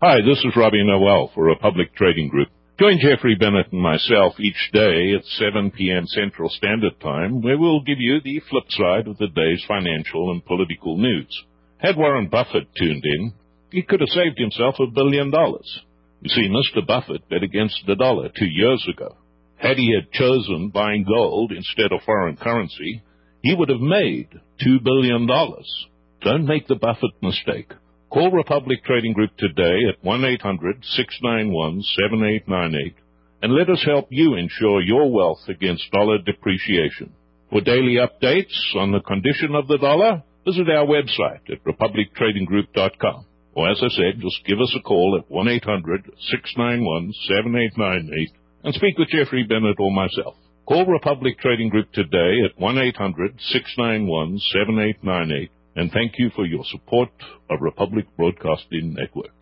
Hi, this is Robbie Noel for Republic Trading Group. Join Jeffrey Bennett and myself each day at 7 p.m. Central Standard Time, where we'll give you the flip side of the day's financial and political news. Had Warren Buffett tuned in, he could have saved himself $1 billion. You see, Mr. Buffett bet against the dollar 2 years ago. Had he had chosen buying gold instead of foreign currency, he would have made $2 billion. Don't make the Buffett mistake. Call Republic Trading Group today at 1-800-691-7898 and let us help you ensure your wealth against dollar depreciation. For daily updates on the condition of the dollar, visit our website at republictradinggroup.com. Or as I said, just give us a call at 1-800-691-7898 and speak with Jeffrey Bennett or myself. Call Republic Trading Group today at 1-800-691-7898. And thank you for your support of Republic Broadcasting Network.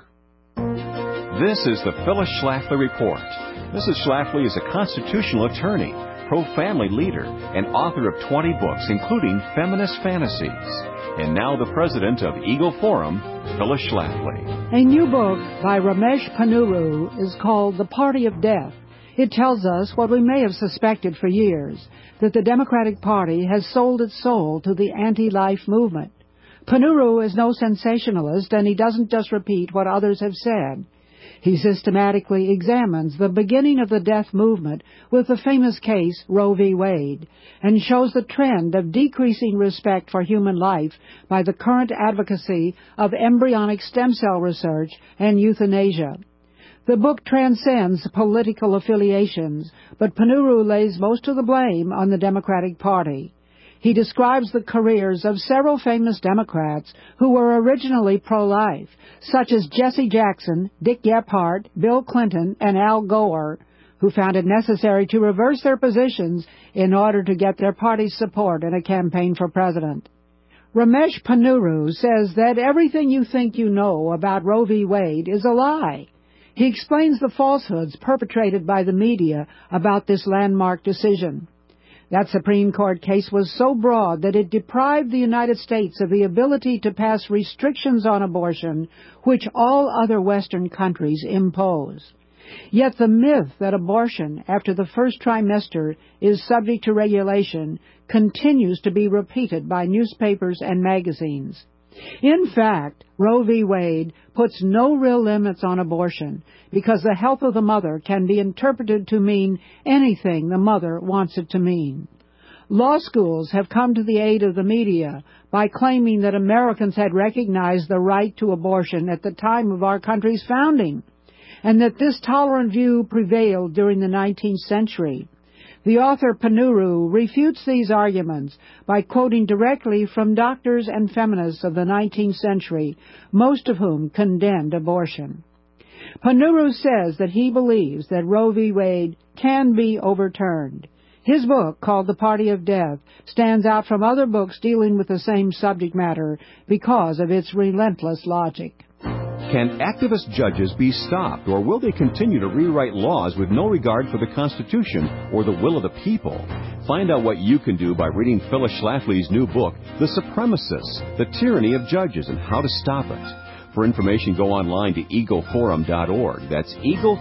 This is the Phyllis Schlafly Report. Mrs. Schlafly is a constitutional attorney, pro-family leader, and author of 20 books, including Feminist Fantasies. And now the president of Eagle Forum, Phyllis Schlafly. A new book by Ramesh Ponnuru is called The Party of Death. It tells us what we may have suspected for years, that the Democratic Party has sold its soul to the anti-life movement. Ponnuru is no sensationalist, and he doesn't just repeat what others have said. He systematically examines the beginning of the death movement with the famous case Roe v. Wade, and shows the trend of decreasing respect for human life by the current advocacy of embryonic stem cell research and euthanasia. The book transcends political affiliations, but Ponnuru lays most of the blame on the Democratic Party. He describes the careers of several famous Democrats who were originally pro-life, such as Jesse Jackson, Dick Gephardt, Bill Clinton, and Al Gore, who found it necessary to reverse their positions in order to get their party's support in a campaign for president. Ramesh Ponnuru says that everything you think you know about Roe v. Wade is a lie. He explains the falsehoods perpetrated by the media about this landmark decision. That Supreme Court case was so broad that it deprived the United States of the ability to pass restrictions on abortion, which all other Western countries impose. Yet the myth that abortion after the first trimester is subject to regulation continues to be repeated by newspapers and magazines. In fact, Roe v. Wade puts no real limits on abortion because the health of the mother can be interpreted to mean anything the mother wants it to mean. Law schools have come to the aid of the media by claiming that Americans had recognized the right to abortion at the time of our country's founding, and that this tolerant view prevailed during the 19th century. The author Ponnuru refutes these arguments by quoting directly from doctors and feminists of the 19th century, most of whom condemned abortion. Ponnuru says that he believes that Roe v. Wade can be overturned. His book, called The Party of Death, stands out from other books dealing with the same subject matter because of its relentless logic. Can activist judges be stopped, or will they continue to rewrite laws with no regard for the Constitution or the will of the people? Find out what you can do by reading Phyllis Schlafly's new book, The Supremacists, The Tyranny of Judges, and How to Stop It. For information, go online to eagleforum.org. That's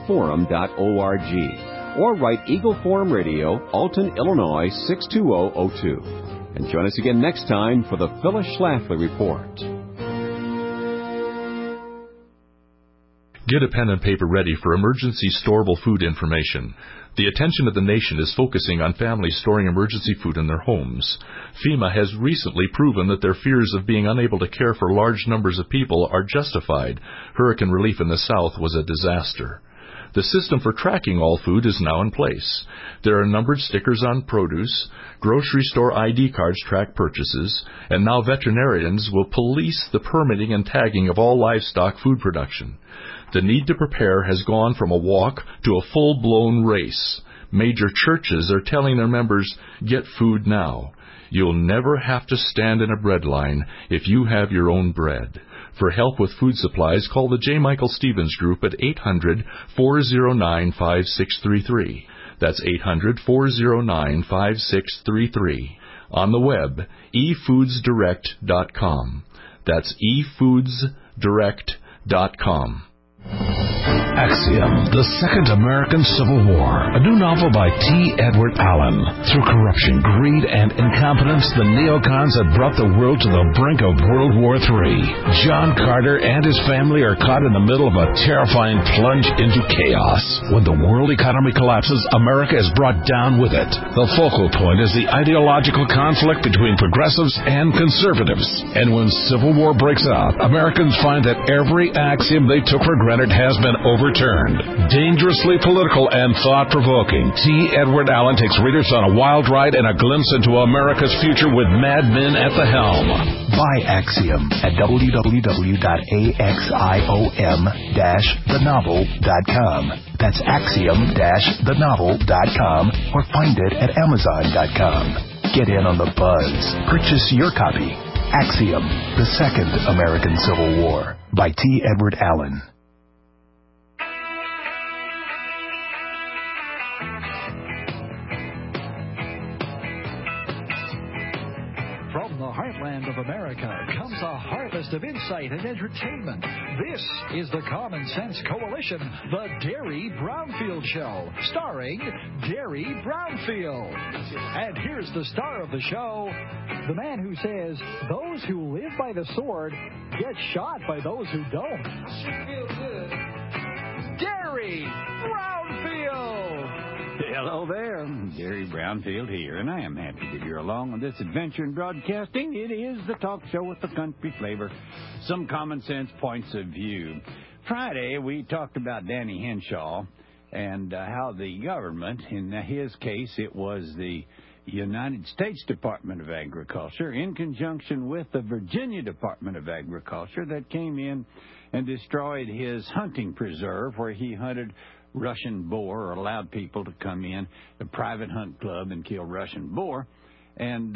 eagleforum.org. Or write Eagle Forum Radio, Alton, Illinois, 62002. And join us again next time for the Phyllis Schlafly Report. Get a pen and paper ready for emergency storable food information. The attention of the nation is focusing on families storing emergency food in their homes. FEMA has recently proven that their fears of being unable to care for large numbers of people are justified. Hurricane relief in the South was a disaster. The system for tracking all food is now in place. There are numbered stickers on produce, grocery store ID cards track purchases, and now veterinarians will police the permitting and tagging of all livestock food production. The need to prepare has gone from a walk to a full-blown race. Major churches are telling their members, get food now. You'll never have to stand in a bread line if you have your own bread. For help with food supplies, call the J. Michael Stevens Group at 800-409-5633. That's 800-409-5633. On the web, efoodsdirect.com. That's efoodsdirect.com. Axiom, The Second American Civil War, a new novel by T. Edward Allen. Through corruption, greed, and incompetence, the neocons have brought the world to the brink of World War III. John Carter and his family are caught in the middle of a terrifying plunge into chaos. When the world economy collapses, America is brought down with it. The focal point is the ideological conflict between progressives and conservatives. And when civil war breaks out, Americans find that every axiom they took for granted has been overturned. Dangerously political and thought-provoking, T. Edward Allen takes readers on a wild ride and a glimpse into America's future with mad men at the helm. Buy Axiom at www.axiom-thenovel.com. That's axiom-thenovel.com or find it at amazon.com. Get in on the buzz. Purchase your copy. Axiom, The Second American Civil War by T. Edward Allen. From the heartland of America comes a harvest of insight and entertainment. This is the Common Sense Coalition, the Derry Brownfield Show, starring Derry Brownfield. And here's the star of the show, the man who says those who live by the sword get shot by those who don't. I sure feel good. Derry Brownfield! Hello there, Derry Brownfield here, and I am happy that you're along on this adventure in broadcasting. It is the talk show with the country flavor, some common sense points of view. Friday, we talked about Danny Henshaw and how the government, in his case, it was the United States Department of Agriculture, in conjunction with the Virginia Department of Agriculture, that came in and destroyed his hunting preserve where he hunted Russian boar, or allowed people to come in, the private hunt club, and kill Russian boar. And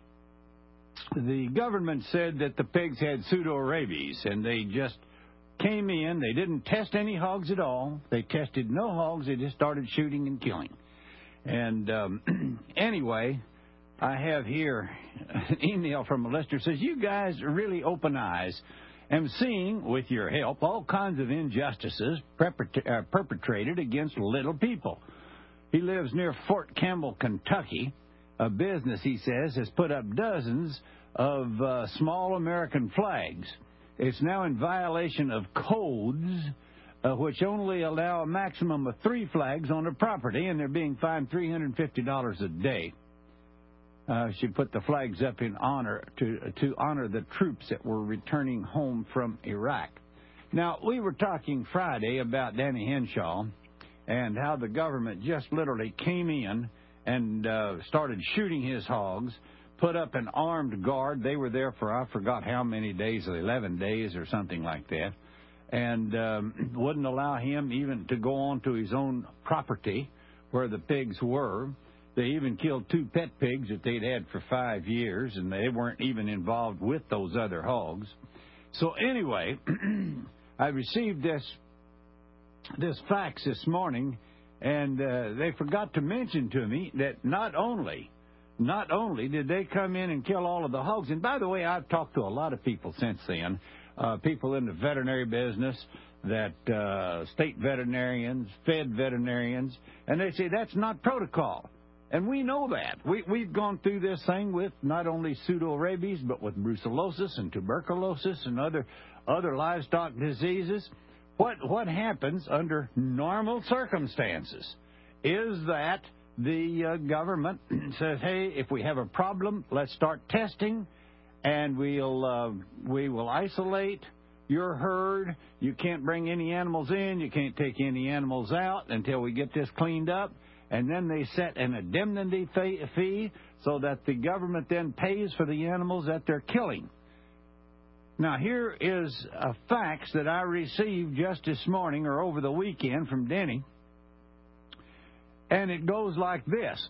the government said that the pigs had pseudo-rabies, and they just came in. They didn't test any hogs at all. They tested no hogs. They just started shooting and killing. And anyway, I have here an email from a listener that says, you guys are really open eyes. Am seeing, with your help, all kinds of injustices perpetrated against little people. He lives near Fort Campbell, Kentucky. A business, he says, has put up dozens of small American flags. It's now in violation of codes which only allow a maximum of 3 flags on a property, and they're being fined $350 a day. She put the flags up in honor to honor the troops that were returning home from Iraq. Now, we were talking Friday about Danny Henshaw and how the government just literally came in and started shooting his hogs, put up an armed guard. They were there for, I forgot how many days, 11 days or something like that, and wouldn't allow him even to go on to his own property where the pigs were. They even killed 2 pet pigs that they'd had for 5 years, and they weren't even involved with those other hogs. So anyway, I received this fax this morning, and they forgot to mention to me that not only did they come in and kill all of the hogs, and by the way, I've talked to a lot of people since then, people in the veterinary business, that state veterinarians, fed veterinarians, and they say that's not protocol. And we know that. We've gone through this thing with not only pseudo-rabies, but with brucellosis and tuberculosis and other livestock diseases. What happens under normal circumstances is that the government says, hey, if we have a problem, let's start testing, and we will isolate your herd. You can't bring any animals in. You can't take any animals out until we get this cleaned up. And then they set an indemnity fee so that the government then pays for the animals that they're killing. Now, here is a fax that I received just this morning or over the weekend from Denny. And it goes like this.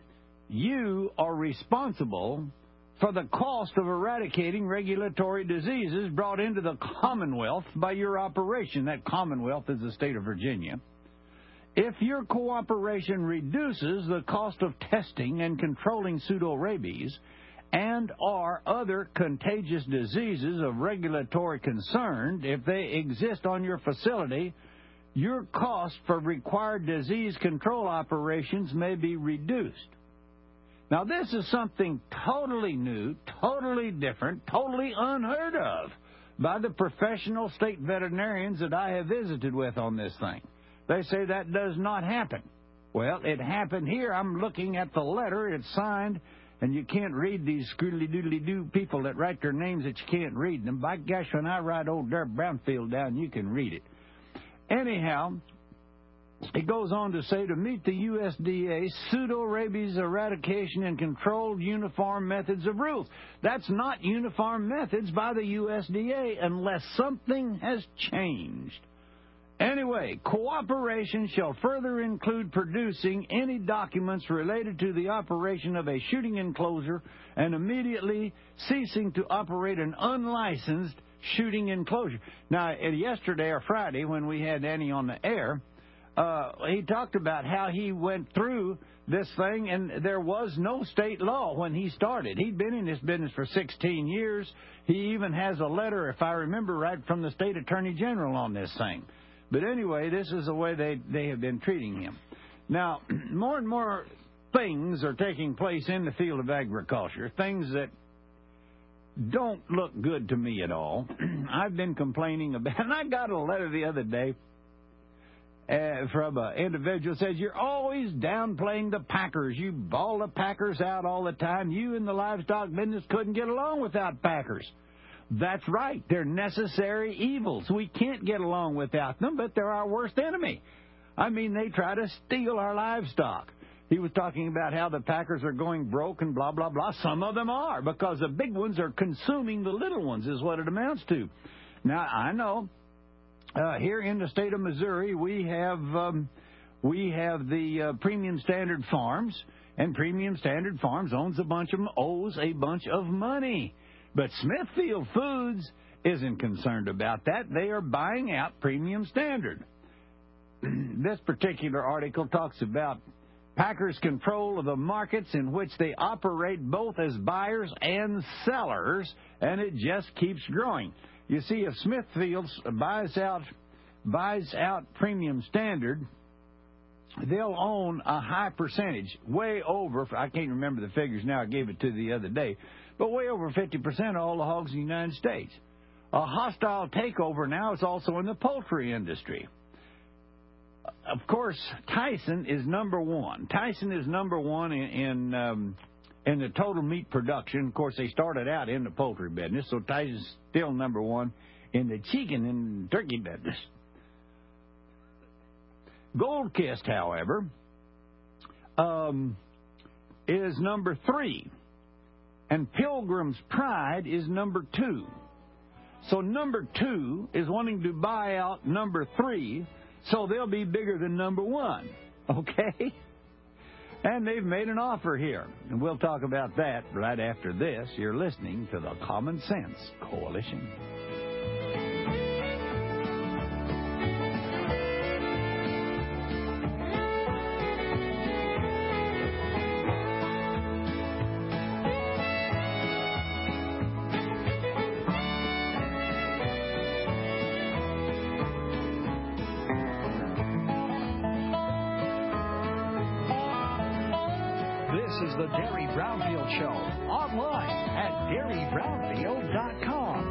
You are responsible for the cost of eradicating regulatory diseases brought into the Commonwealth by your operation. That Commonwealth is the state of Virginia. If your cooperation reduces the cost of testing and controlling pseudo-rabies and or other contagious diseases of regulatory concern, if they exist on your facility, your cost for required disease control operations may be reduced. Now, this is something totally new, totally different, totally unheard of by the professional state veterinarians that I have visited with on this thing. They say that does not happen. Well, it happened here. I'm looking at the letter. It's signed, and you can't read these scoodly-doodly-doo people that write their names that you can't read them. By gosh, when I write old Derek Brownfield down, you can read it. Anyhow, it goes on to say, to meet the USDA pseudo-rabies eradication and controlled uniform methods of rules. That's not uniform methods by the USDA unless something has changed. Anyway, cooperation shall further include producing any documents related to the operation of a shooting enclosure and immediately ceasing to operate an unlicensed shooting enclosure. Now, yesterday or Friday when we had Annie on the air, he talked about how he went through this thing, and there was no state law when he started. He'd been in this business for 16 years. He even has a letter, if I remember right, from the state attorney general on this thing. But anyway, this is the way they have been treating him. Now, more and more things are taking place in the field of agriculture, things that don't look good to me at all. I've been complaining about, and I got a letter the other day from an individual who says, you're always downplaying the packers. You bawl the packers out all the time. You in the livestock business couldn't get along without packers. That's right. They're necessary evils. We can't get along without them, but they're our worst enemy. I mean, they try to steal our livestock. He was talking about how the packers are going broke and blah, blah, blah. Some of them are, because the big ones are consuming the little ones is what it amounts to. Now, I know here in the state of Missouri, we have the Premium Standard Farms, and Premium Standard Farms owes a bunch of money. But Smithfield Foods isn't concerned about that. They are buying out Premium Standard. This particular article talks about Packers' control of the markets in which they operate both as buyers and sellers, and it just keeps growing. You see, if Smithfield buys out Premium Standard, they'll own a high percentage, way over, I can't remember the figures now, I gave it to the other day, but way over 50% of all the hogs in the United States. A hostile takeover now is also in the poultry industry. Of course, Tyson is number one. Tyson is number one in the total meat production. Of course, they started out in the poultry business, so Tyson's still number one in the chicken and turkey business. Gold Kist, however, is number 3. And Pilgrim's Pride is number 2. So number 2 is wanting to buy out number 3, so they'll be bigger than number 1. Okay? And they've made an offer here. And we'll talk about that right after this. You're listening to the Common Sense Coalition. This is the Derry Brownfield Show, online at DerryBrownfield.com.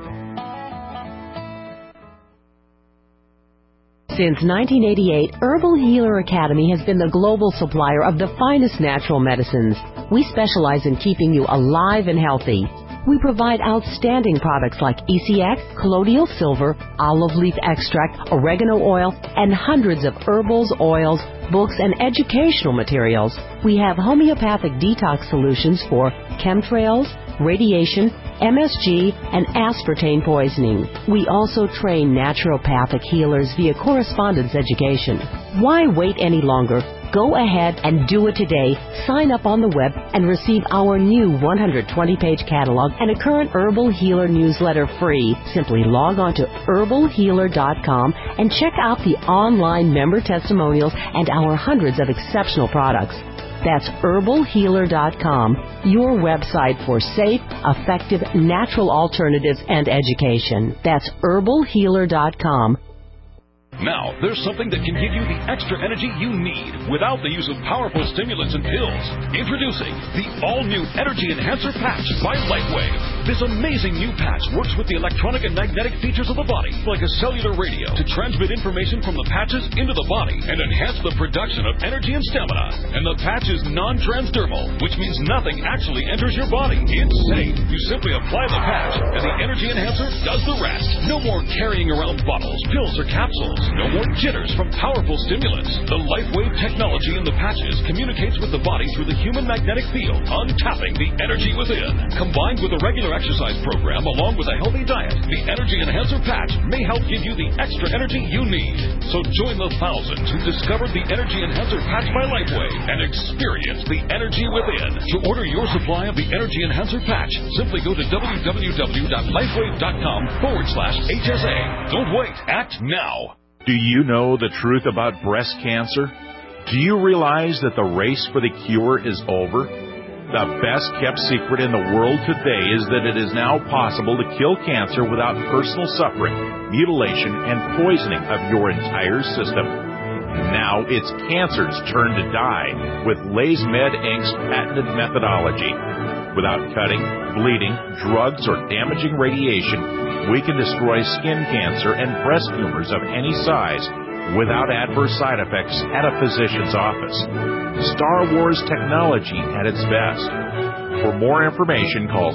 Since 1988, Herbal Healer Academy has been the global supplier of the finest natural medicines. We specialize in keeping you alive and healthy. We provide outstanding products like ECX, colloidal silver, olive leaf extract, oregano oil, and hundreds of herbals, oils, books, and educational materials. We have homeopathic detox solutions for chemtrails, radiation, MSG, and aspartame poisoning. We also train naturopathic healers via correspondence education. Why wait any longer? Go ahead and do it today. Sign up on the web and receive our new 120-page catalog and a current Herbal Healer newsletter free. Simply log on to herbalhealer.com and check out the online member testimonials and our hundreds of exceptional products. That's herbalhealer.com, your website for safe, effective, natural alternatives and education. That's herbalhealer.com. Now, there's something that can give you the extra energy you need without the use of powerful stimulants and pills. Introducing the all-new Energy Enhancer Patch by Lifewave. This amazing new patch works with the electronic and magnetic features of the body, like a cellular radio, to transmit information from the patches into the body and enhance the production of energy and stamina. And the patch is non-transdermal, which means nothing actually enters your body. It's safe. You simply apply the patch, and the Energy Enhancer does the rest. No more carrying around bottles, pills, or capsules. No more jitters from powerful stimulants. The LifeWave technology in the patches communicates with the body through the human magnetic field, untapping the energy within. Combined with a regular exercise program along with a healthy diet, the Energy Enhancer Patch may help give you the extra energy you need. So join the thousands who discovered the Energy Enhancer Patch by LifeWave and experience the energy within. To order your supply of the Energy Enhancer Patch, simply go to www.lifewave.com/HSA. Don't wait. Act now. Do you know the truth about breast cancer? Do you realize that the race for the cure is over? The best kept secret in the world today is that it is now possible to kill cancer without personal suffering, mutilation, and poisoning of your entire system. Now it's cancer's turn to die with LaysMed Inc.'s patented methodology. Without cutting, bleeding, drugs, or damaging radiation, we can destroy skin cancer and breast tumors of any size without adverse side effects at a physician's office. Star Wars technology at its best. For more information, call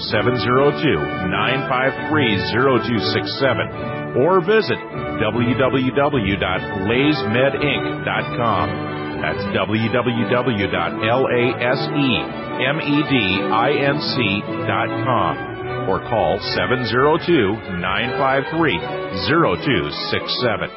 702-953-0267 or visit www.laysmedinc.com. That's www.lasemedinc.com. Or call 702-953-0267.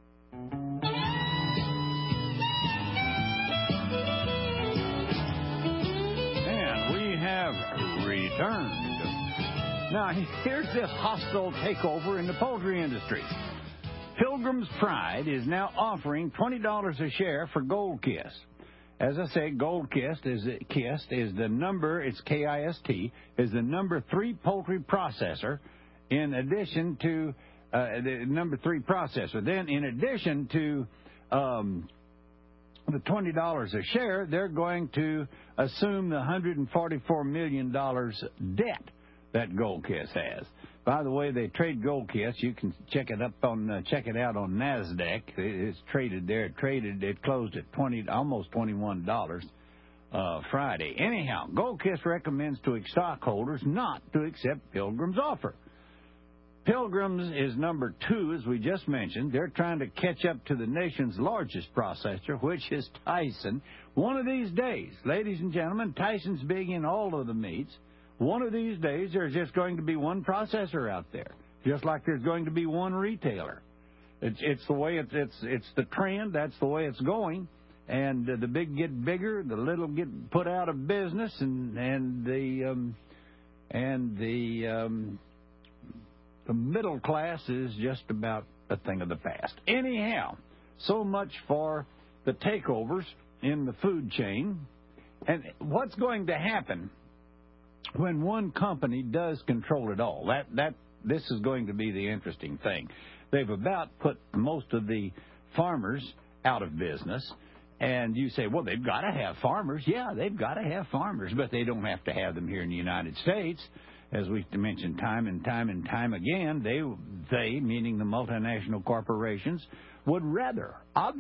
And we have returned. Now, here's this hostile takeover in the poultry industry. Pilgrim's Pride is now offering $20 a share for Gold Kiss. As I say, Gold Kist is the number, it's KIST, is the number 3 poultry processor in addition to the number 3 processor. Then in addition to the $20 a share, they're going to assume the $144 million debt that Gold Kiss has. By the way, they trade Gold Kiss. You can check it out on NASDAQ. It's traded there. It closed at almost $21 Friday. Anyhow, Gold Kiss recommends to its stockholders not to accept Pilgrim's offer. Pilgrim's is number 2, as we just mentioned. They're trying to catch up to the nation's largest processor, which is Tyson. One of these days, ladies and gentlemen, Tyson's big in all of the meats. One of these days, there's just going to be one processor out there, just like there's going to be one retailer. It's the way it's the trend. That's the way it's going. And the big get bigger, the little get put out of business, and the middle class is just about a thing of the past. Anyhow, so much for the takeovers in the food chain. And what's going to happen when one company does control it all? This is going to be the interesting thing. They've about put most of the farmers out of business. And you say, well, they've got to have farmers. Yeah, they've got to have farmers, but they don't have to have them here in the United States. As we mentioned time and time again, they, meaning the multinational corporations, would rather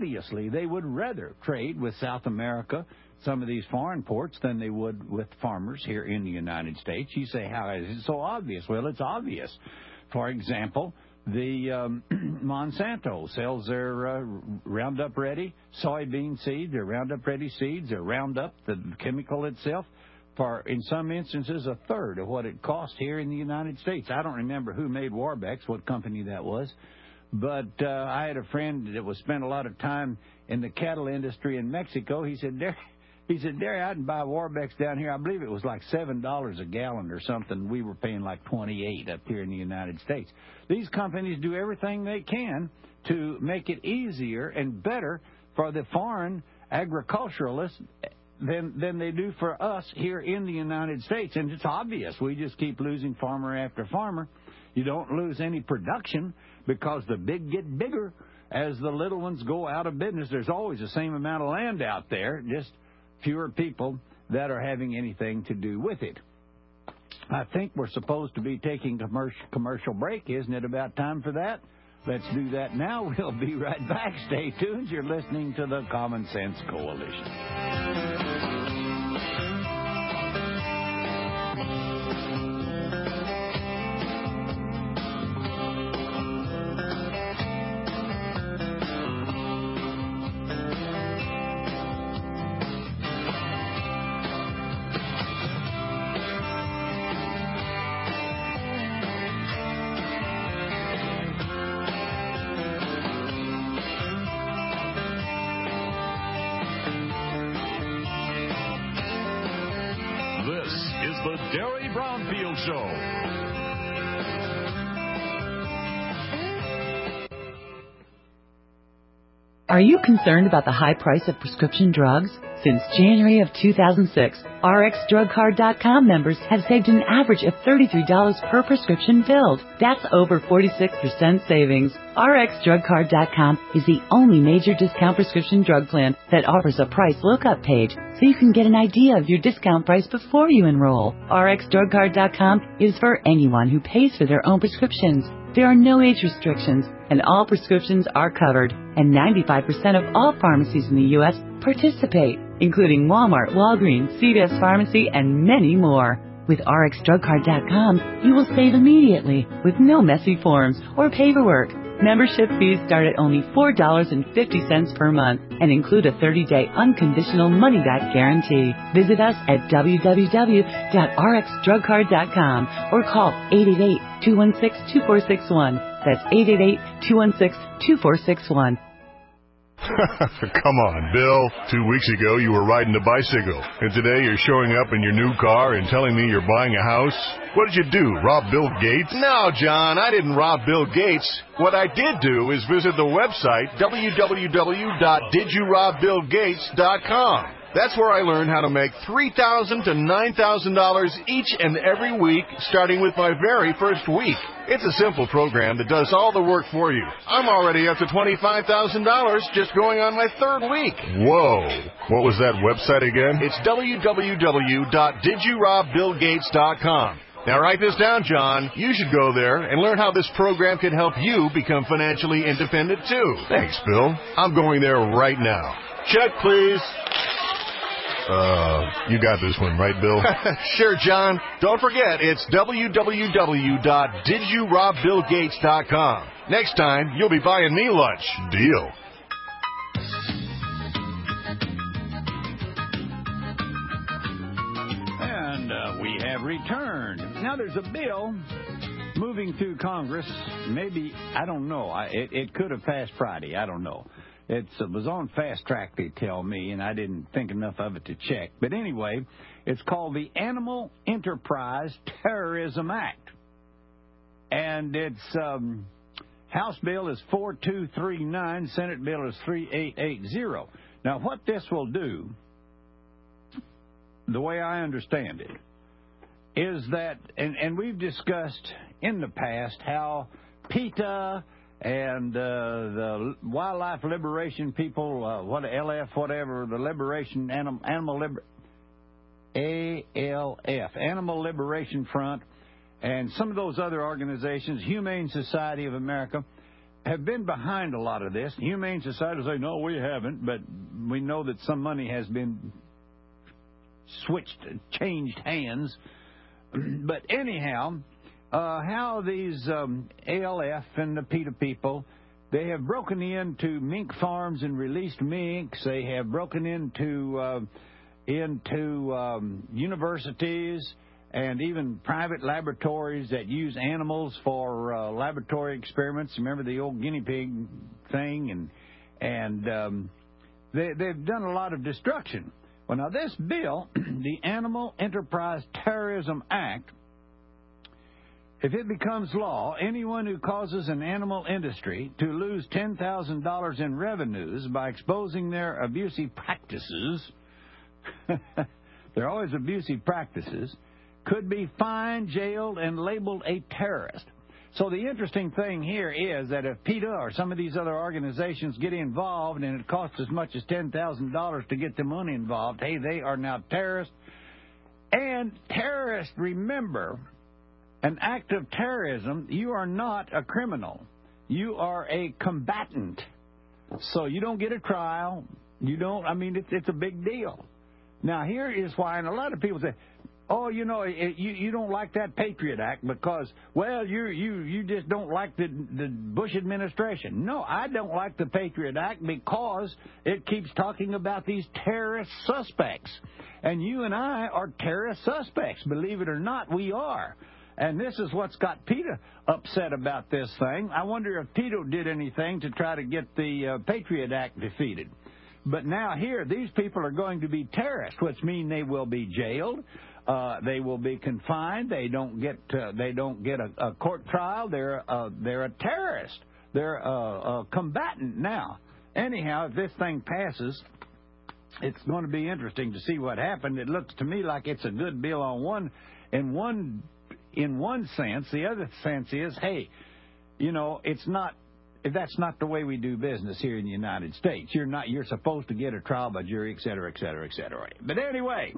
trade with South America, some of these foreign ports, than they would with farmers here in the United States. You say, how is it so obvious? Well, it's obvious. For example, the Monsanto sells their Roundup Ready soybean seed, their Roundup Ready seeds, their Roundup, the chemical itself, for, in some instances, a third of what it cost here in the United States. I don't remember who made Warbex, what company that was, but I had a friend that was spent a lot of time in the cattle industry in Mexico. He said, Derry, I can buy Warbex down here. I believe it was like $7 a gallon or something. We were paying like $28 up here in the United States. These companies do everything they can to make it easier and better for the foreign agriculturalists than they do for us here in the United States. And it's obvious. We just keep losing farmer after farmer. You don't lose any production because the big get bigger, as the little ones go out of business. There's always the same amount of land out there, just fewer people that are having anything to do with it. I think we're supposed to be taking commercial break. Isn't it about time for that? Let's do that now. We'll be right back. Stay tuned. You're listening to the Common Sense Coalition. The Derry Brownfield Show. Are you concerned about the high price of prescription drugs? Since January of 2006, RxDrugCard.com members have saved an average of $33 per prescription filled. That's over 46% savings. RxDrugCard.com is the only major discount prescription drug plan that offers a price lookup page so you can get an idea of your discount price before you enroll. RxDrugCard.com is for anyone who pays for their own prescriptions. There are no age restrictions, and all prescriptions are covered, and 95% of all pharmacies in the U.S. participate, including Walmart, Walgreens, CVS Pharmacy, and many more. With RxDrugCard.com, you will save immediately with no messy forms or paperwork. Membership fees start at only $4.50 per month and include a 30-day unconditional money-back guarantee. Visit us at www.rxdrugcard.com or call 888-216-2461. That's 888-216-2461. Come on, Bill. 2 weeks ago, you were riding a bicycle, and today you're showing up in your new car and telling me you're buying a house? What did you do, rob Bill Gates? No, John, I didn't rob Bill Gates. What I did do is visit the website, www.didyourobBillGates.com. That's where I learned how to make $3,000 to $9,000 each and every week, starting with my very first week. It's a simple program that does all the work for you. I'm already up to $25,000 just going on my third week. Whoa. What was that website again? It's www.didyourobBillGates.com. Now write this down, John. You should go there and learn how this program can help you become financially independent, too. Thanks, Bill. I'm going there right now. Check, please. You got this one, right, Bill? Sure, John. Don't forget, it's www.didyourobBillGates.com. Next time, you'll be buying me lunch. Deal. And we have returned. Now, there's a bill moving through Congress. Maybe, I don't know. It could have passed Friday. I don't know. It was on fast track, they tell me, and I didn't think enough of it to check. But anyway, it's called the Animal Enterprise Terrorism Act. And its House bill is 4239, Senate bill is 3880. Now, what this will do, the way I understand it, is that, and we've discussed in the past how PETA and the Wildlife Liberation people, LF, whatever, the Liberation, Animal Liberation Front, and some of those other organizations, Humane Society of America, have been behind a lot of this. Humane Society will say, no, we haven't, but we know that some money has been changed hands. But anyhow, how these ALF and the PETA people, they have broken into mink farms and released minks. They have broken into universities and even private laboratories that use animals for laboratory experiments. Remember the old guinea pig thing? And they've done a lot of destruction. Well, now this bill, the Animal Enterprise Terrorism Act, if it becomes law, anyone who causes an animal industry to lose $10,000 in revenues by exposing their abusive practices, they're always abusive practices, could be fined, jailed, and labeled a terrorist. So the interesting thing here is that if PETA or some of these other organizations get involved and it costs as much as $10,000 to get the money involved, hey, they are now terrorists. And terrorists, remember, an act of terrorism, you are not a criminal. You are a combatant. So you don't get a trial. You don't, I mean, it's a big deal. Now, here is why, and a lot of people say, oh, you know, you don't like that Patriot Act because, well, you just don't like the Bush administration. No, I don't like the Patriot Act because it keeps talking about these terrorist suspects. And you and I are terrorist suspects. Believe it or not, we are. And this is what's got PETA upset about this thing. I wonder if PETA did anything to try to get the Patriot Act defeated. But now here, these people are going to be terrorists, which means they will be jailed. They will be confined. They don't get a court trial. They're a terrorist. They're a combatant now. Anyhow, if this thing passes, it's going to be interesting to see what happened. It looks to me like it's a good bill in one sense. The other sense is, hey, you know, that's not the way we do business here in the United States. You're supposed to get a trial by jury, et cetera, et cetera, et cetera. But anyway.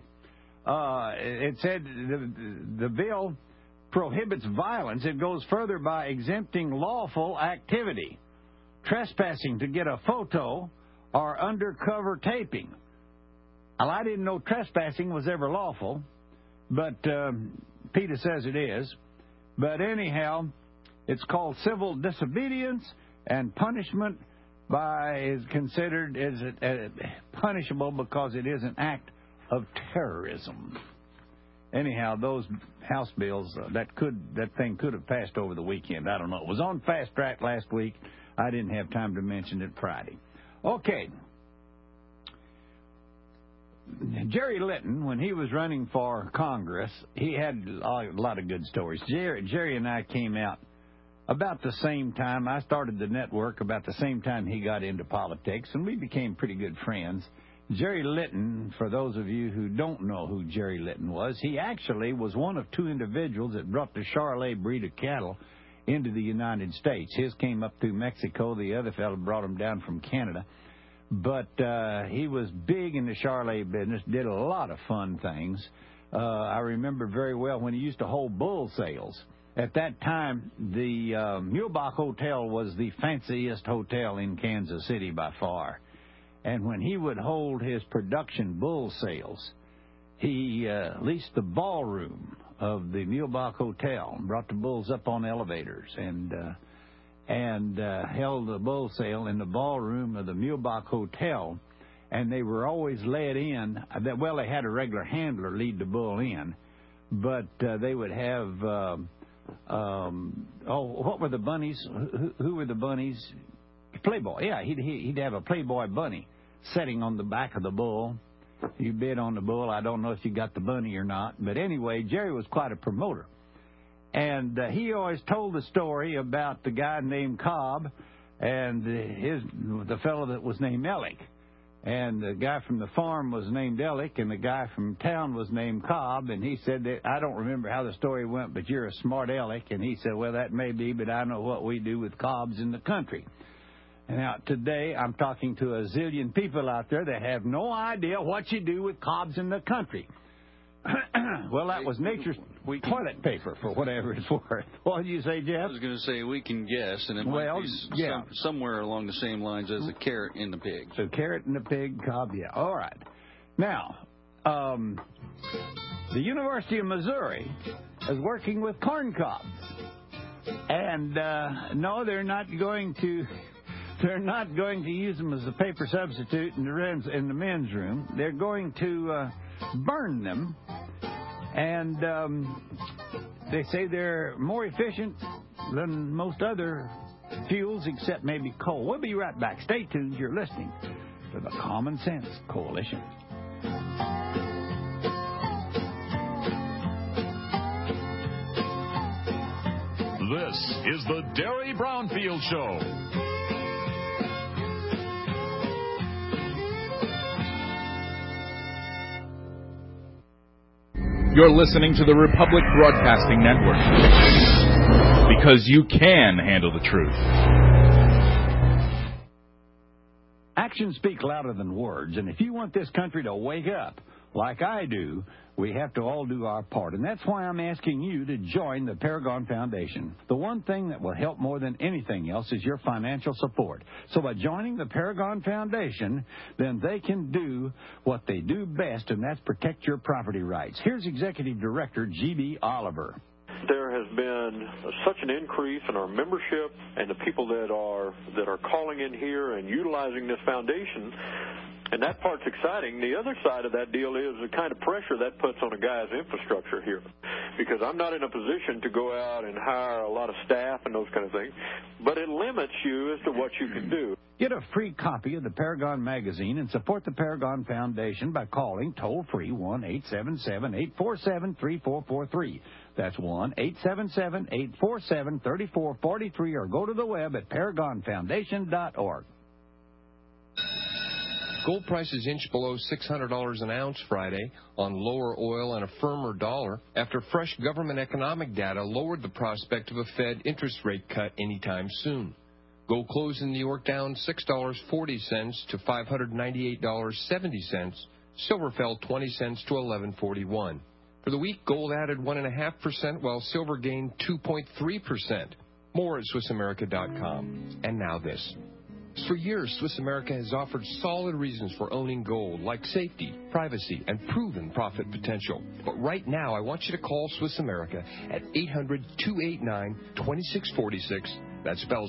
It said the bill prohibits violence. It goes further by exempting lawful activity, trespassing to get a photo, or undercover taping. Well, I didn't know trespassing was ever lawful, but PETA says it is. But anyhow, it's called civil disobedience, and punishment is considered as punishable because it is an act of terrorism. Anyhow, those House bills, that thing could have passed over the weekend. I don't know. It was on fast track last week. I didn't have time to mention it Friday. Okay. Jerry Litton, when he was running for Congress, he had a lot of good stories. Jerry and I came out about the same time. I started the network about the same time he got into politics, and we became pretty good friends. Jerry Litton, for those of you who don't know who Jerry Litton was, he actually was one of two individuals that brought the Charolais breed of cattle into the United States. His came up through Mexico. The other fellow brought him down from Canada. But he was big in the Charolais business, did a lot of fun things. I remember very well when he used to hold bull sales. At that time, the Mulebach Hotel was the fanciest hotel in Kansas City by far. And when he would hold his production bull sales, he leased the ballroom of the Mulebach Hotel and brought the bulls up on elevators and held the bull sale in the ballroom of the Mulebach Hotel. And they were always led in. Well, they had a regular handler lead the bull in, but they would have what were the bunnies? Who were the bunnies? Playboy. Yeah, he'd have a Playboy bunny sitting on the back of the bull. You bid on the bull. I don't know if you got the bunny or not. But anyway, Jerry was quite a promoter. And he always told the story about the guy named Cobb and the fellow that was named Ellick. And the guy from the farm was named Ellick, and the guy from town was named Cobb. And he said that, I don't remember how the story went, but you're a smart Ellick. And he said, well, that may be, but I know what we do with Cobbs in the country. And now, today, I'm talking to a zillion people out there that have no idea what you do with cobs in the country. Well, that was nature's toilet paper, for whatever it's worth. What did you say, Jeff? I was going to say we can guess, and it might be somewhere along the same lines as the carrot in the pig. So carrot in the pig, cob, yeah. All right. Now, the University of Missouri is working with corn cobs. And, no, they're not going to use them as a paper substitute in the men's room. They're going to burn them, and they say they're more efficient than most other fuels, except maybe coal. We'll be right back. Stay tuned. You're listening to the Common Sense Coalition. This is the Derry Brownfield Show. You're listening to the Republic Broadcasting Network. because you can handle the truth. Actions speak louder than words, and if you want this country to wake up, like I do, we have to all do our part. And that's why I'm asking you to join the Paragon Foundation. The one thing that will help more than anything else is your financial support. So by joining the Paragon Foundation, then they can do what they do best, and that's protect your property rights. Here's Executive Director G.B. Oliver. There has been such an increase in our membership and the people that are calling in here and utilizing this foundation, and that part's exciting. The other side of that deal is the kind of pressure that puts on a guy's infrastructure here, because I'm not in a position to go out and hire a lot of staff and those kind of things, but it limits you as to what you can do. Get a free copy of the Paragon magazine and support the Paragon Foundation by calling toll-free 1-877-847-3443. That's 1-877-847-3443, or go to the web at paragonfoundation.org. Gold prices inched below $600 an ounce Friday on lower oil and a firmer dollar after fresh government economic data lowered the prospect of a Fed interest rate cut anytime soon. Gold closed in New York down $6.40 to $598.70. Silver fell 20 cents to $11.41. For the week, gold added 1.5%, while silver gained 2.3%. More at SwissAmerica.com. And now this. For years, Swiss America has offered solid reasons for owning gold, like safety, privacy, and proven profit potential. But right now, I want you to call Swiss America at 800-289-2646. That spells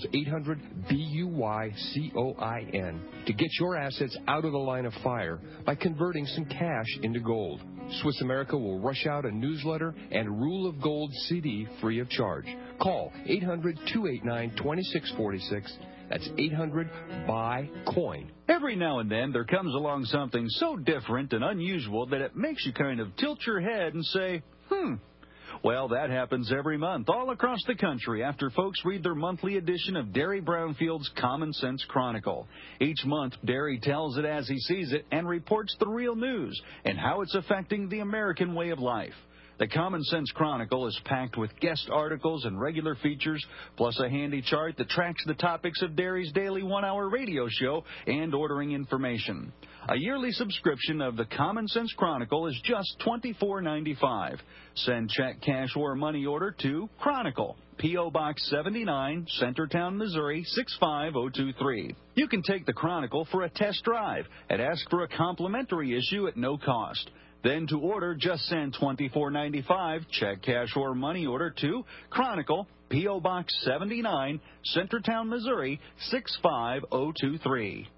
800-BUYCOIN to get your assets out of the line of fire by converting some cash into gold. Swiss America will rush out a newsletter and Rule of Gold CD free of charge. Call 800-289-2646. That's 800-BUY-COIN. Every now and then there comes along something so different and unusual that it makes you kind of tilt your head and say, Well, that happens every month all across the country after folks read their monthly edition of Derry Brownfield's Common Sense Chronicle. Each month, Derry tells it as he sees it and reports the real news and how it's affecting the American way of life. The Common Sense Chronicle is packed with guest articles and regular features, plus a handy chart that tracks the topics of Derry's daily one-hour radio show and ordering information. A yearly subscription of the Common Sense Chronicle is just $24.95. Send check, cash, or money order to Chronicle, P.O. Box 79, Centertown, Missouri 65023. You can take the Chronicle for a test drive and ask for a complimentary issue at no cost. Then to order, just send $24.95, check, cash, or money order to Chronicle, P.O. Box 79, Centertown, Missouri 65023.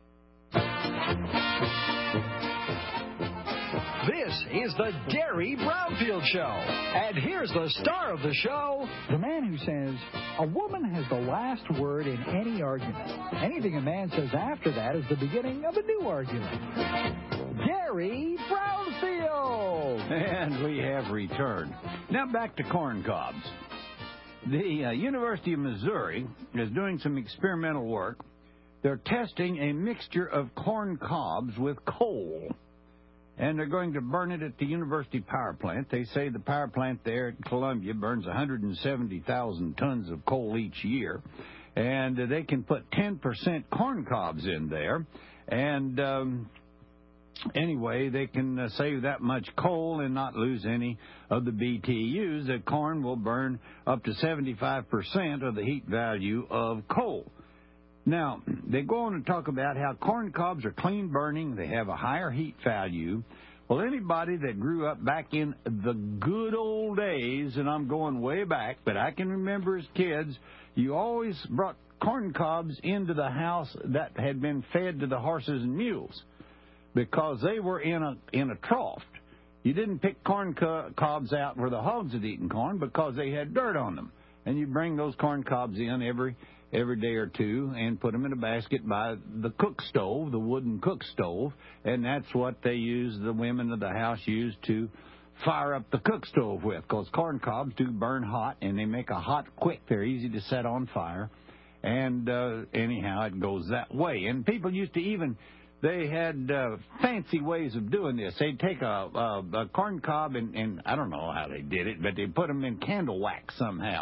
This is the Derry Brownfield Show. And here's the star of the show, the man who says a woman has the last word in any argument. Anything a man says after that is the beginning of a new argument. Derry Brownfield. And we have returned. Now back to corn cobs. The University of Missouri is doing some experimental work. They're testing a mixture of corn cobs with coal. And they're going to burn it at the university power plant. They say the power plant there at Columbia burns 170,000 tons of coal each year. And they can put 10% corn cobs in there. And anyway, they can save that much coal and not lose any of the BTUs. The corn will burn up to 75% of the heat value of coal. Now, they go on and talk about how corn cobs are clean burning. They have a higher heat value. Well, anybody that grew up back in the good old days, and I'm going way back, but I can remember as kids, you always brought corn cobs into the house that had been fed to the horses and mules because they were in a trough. You didn't pick corn cobs out where the hogs had eaten corn because they had dirt on them. And you bring those corn cobs in every day or two and put them in a basket by the cook stove, the wooden cook stove, and that's what the women of the house use to fire up the cook stove with, because corn cobs do burn hot, and they make a hot quick. They're easy to set on fire, and anyhow, it goes that way. And people used to they had fancy ways of doing this. They'd take a corn cob, and I don't know how they did it, but they put them in candle wax somehow.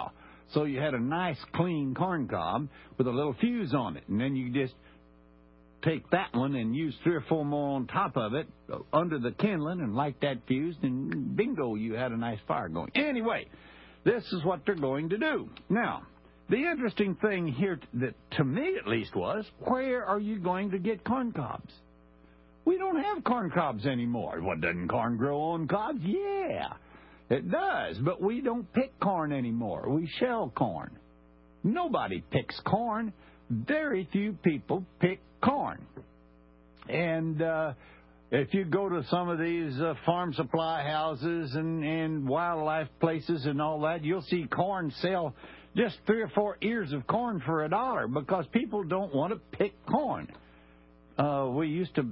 So you had a nice, clean corn cob with a little fuse on it, and then you just take that one and use 3 or 4 more on top of it under the kindling and light that fuse, and bingo, you had a nice fire going. Anyway, this is what they're going to do. Now, the interesting thing here, that to me at least, was, where are you going to get corn cobs? We don't have corn cobs anymore. What, doesn't corn grow on cobs? Yeah, it does, but we don't pick corn anymore. We shell corn. Nobody picks corn. Very few people pick corn. And if you go to some of these farm supply houses and wildlife places and all that, you'll see corn sell just 3 or 4 ears of corn for $1 because people don't want to pick corn. We used to,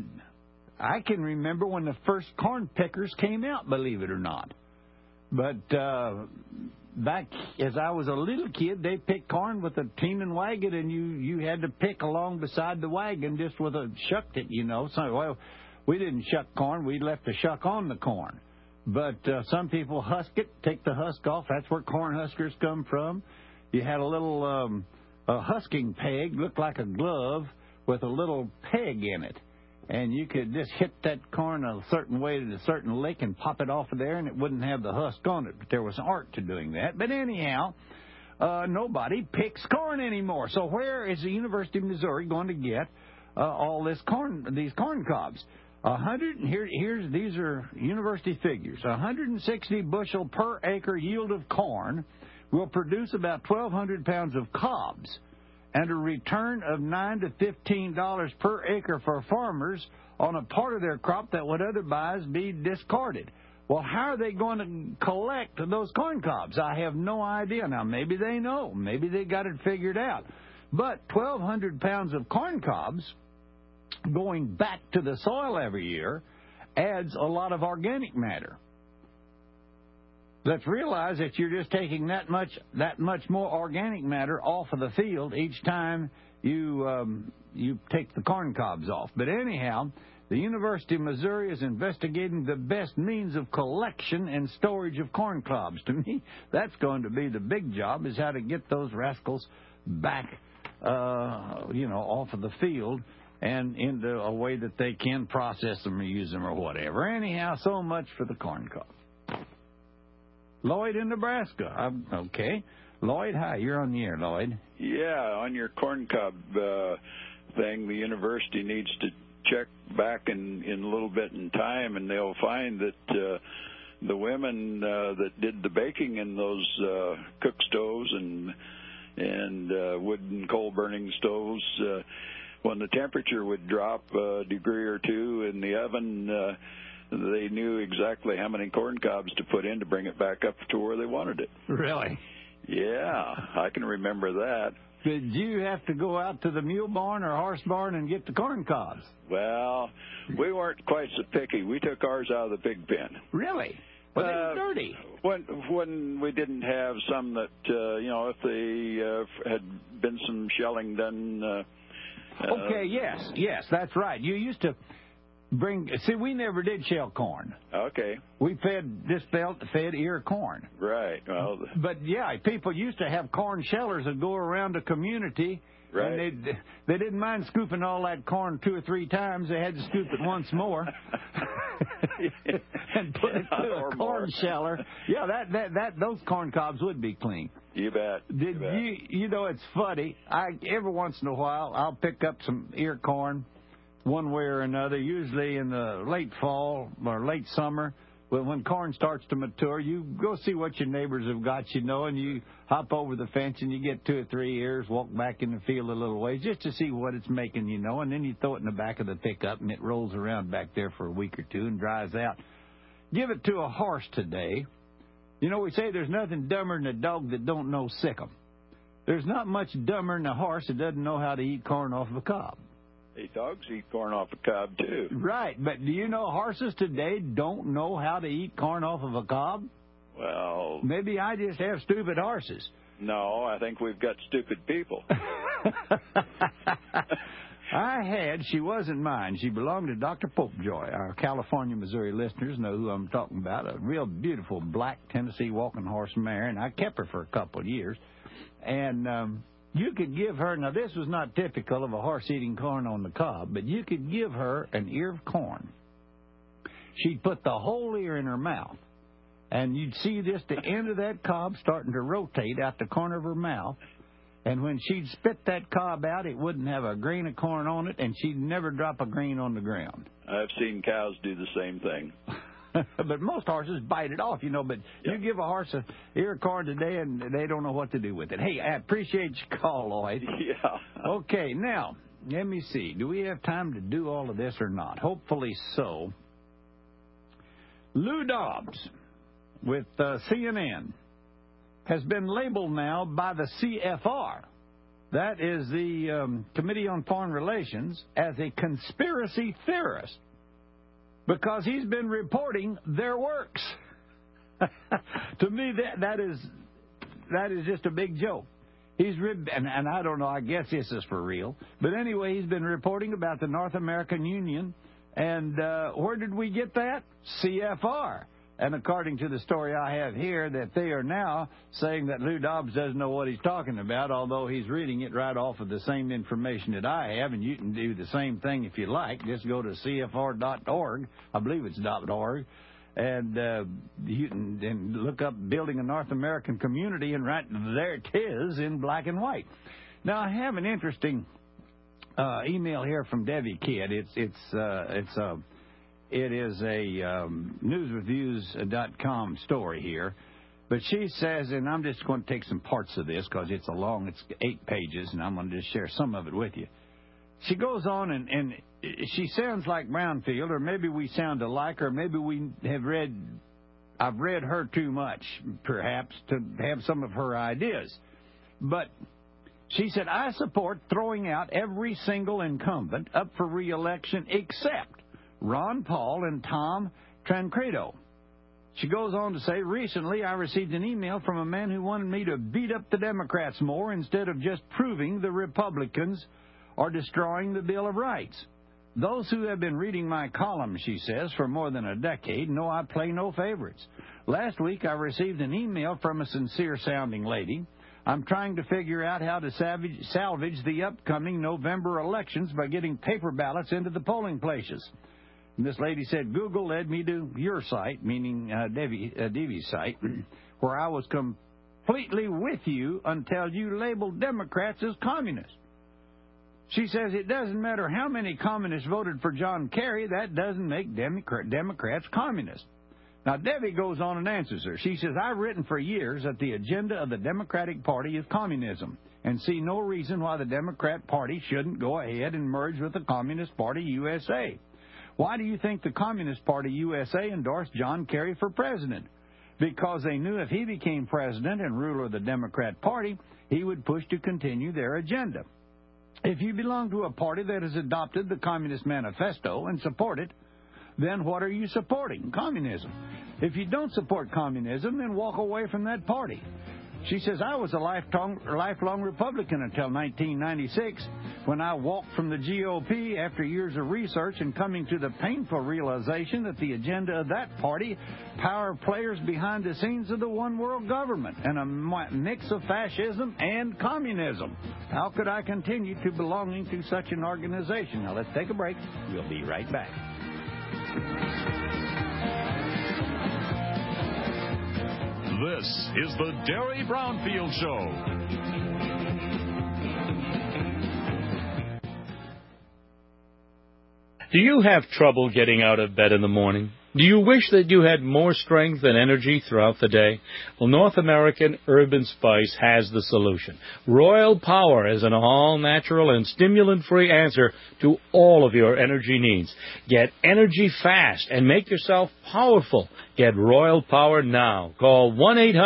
I can remember when the first corn pickers came out, believe it or not. But back as I was a little kid, they picked corn with a team and wagon, and you had to pick along beside the wagon just with a shucked it, you know. So, well, we didn't shuck corn. We left the shuck on the corn. But some people husk it, take the husk off. That's where corn huskers come from. You had a little a husking peg, looked like a glove, with a little peg in it. And you could just hit that corn a certain way to a certain lick and pop it off of there, and it wouldn't have the husk on it. But there was art to doing that. But anyhow, nobody picks corn anymore. So where is the University of Missouri going to get all this corn, these corn cobs? These are university figures. 160 bushel per acre yield of corn will produce about 1,200 pounds of cobs, and a return of $9 to $15 per acre for farmers on a part of their crop that would otherwise be discarded. Well, how are they going to collect those corn cobs? I have no idea. Now, maybe they know. Maybe they got it figured out. But 1,200 pounds of corn cobs going back to the soil every year adds a lot of organic matter. Let's realize that you're just taking that much more organic matter off of the field each time you take the corn cobs off. But anyhow, the University of Missouri is investigating the best means of collection and storage of corn cobs. To me, that's going to be the big job, is how to get those rascals back, off of the field and into a way that they can process them or use them or whatever. Anyhow, so much for the corn cob. Lloyd in Nebraska. Okay. Lloyd, hi. You're on the air, Lloyd. Yeah, on your corn cob thing, the university needs to check back in a little bit in time, and they'll find that the women that did the baking in those cook stoves and wood and coal burning stoves, when the temperature would drop a degree or two in the oven, they knew exactly how many corn cobs to put in to bring it back up to where they wanted it. Really? Yeah, I can remember that. Did you have to go out to the mule barn or horse barn and get the corn cobs? Well, we weren't quite so picky. We took ours out of the pig pen. Really? Well, they were dirty. When we didn't have some that, if they had been some shelling done. Okay, yes, that's right. You used to we never did shell corn. Okay. We fed ear corn. Right. Well, but yeah, people used to have corn shellers that go around the community. Right. And they didn't mind scooping all that corn 2 or 3 times. They had to scoop it once more and put it through a corn sheller. Yeah, those corn cobs would be clean. You bet. You know, it's funny. Every once in a while, I'll pick up some ear corn, one way or another, usually in the late fall or late summer. But when corn starts to mature, you go see what your neighbors have got, and you hop over the fence and you get 2 or 3 ears, walk back in the field a little ways just to see what it's making, and then you throw it in the back of the pickup and it rolls around back there for a week or 2 and dries out. Give it to a horse today. We say there's nothing dumber than a dog that don't know sick 'em. There's not much dumber than a horse that doesn't know how to eat corn off of a cob. Hey, dogs eat corn off a cob, too. Right, but do you know horses today don't know how to eat corn off of a cob? Well... Maybe I just have stupid horses. No, I think we've got stupid people. I had. She wasn't mine. She belonged to Dr. Popejoy. Our California, Missouri listeners know who I'm talking about. A real beautiful black Tennessee walking horse mare, and I kept her for a couple of years. And you could give her, now this was not typical of a horse eating corn on the cob, but you could give her an ear of corn. She'd put the whole ear in her mouth, and you'd see just the end of that cob starting to rotate out the corner of her mouth. And when she'd spit that cob out, it wouldn't have a grain of corn on it, and she'd never drop a grain on the ground. I've seen cows do the same thing. But most horses bite it off, But you give a horse an ear of corn today, and they don't know what to do with it. Hey, I appreciate your call, Lloyd. Yeah. Okay, now, let me see. Do we have time to do all of this or not? Hopefully so. Lou Dobbs with CNN has been labeled now by the CFR, that is the Committee on Foreign Relations, as a conspiracy theorist because he's been reporting their works. To me, that is just a big joke. And I don't know, I guess this is for real. But anyway, he's been reporting about the North American Union. And where did we get that? CFR. And according to the story I have here, that they are now saying that Lou Dobbs doesn't know what he's talking about, although he's reading it right off of the same information that I have, and you can do the same thing if you like. Just go to CFR.org. I believe it's .org. And you can look up Building a North American Community, and right there it is in black and white. Now, I have an interesting email here from Debbie Kidd. It is a newsreviews.com story here. But she says, and I'm just going to take some parts of this because it's 8 pages, and I'm going to just share some of it with you. She goes on, and she sounds like Brownfield, or maybe we sound alike, or maybe I've read her too much, perhaps, to have some of her ideas. But she said, I support throwing out every single incumbent up for re-election except Ron Paul and Tom Tancredo. She goes on to say, recently I received an email from a man who wanted me to beat up the Democrats more instead of just proving the Republicans are destroying the Bill of Rights. Those who have been reading my column, she says, for more than a decade know I play no favorites. Last week I received an email from a sincere-sounding lady. I'm trying to figure out how to salvage the upcoming November elections by getting paper ballots into the polling places. And this lady said, Google led me to your site, meaning Debbie's site, where I was completely with you until you labeled Democrats as communists. She says it doesn't matter how many communists voted for John Kerry, that doesn't make Democrats communists. Now, Debbie goes on and answers her. She says, I've written for years that the agenda of the Democratic Party is communism and see no reason why the Democrat Party shouldn't go ahead and merge with the Communist Party USA. Why do you think the Communist Party USA endorsed John Kerry for president? Because they knew if he became president and ruler of the Democrat Party, he would push to continue their agenda. If you belong to a party that has adopted the Communist Manifesto and support it, then what are you supporting? Communism. If you don't support communism, then walk away from that party. She says, I was a lifelong Republican until 1996, when I walked from the GOP after years of research and coming to the painful realization that the agenda of that party power players behind the scenes of the one world government and a mix of fascism and communism. How could I continue to belonging to such an organization? Now, let's take a break. We'll be right back. This is the Derry Brownfield Show. Do you have trouble getting out of bed in the morning? Do you wish that you had more strength and energy throughout the day? Well, North American Herb & Spice has the solution. Royal Power is an all-natural and stimulant-free answer to all of your energy needs. Get energy fast and make yourself powerful. Get Royal Power now. Call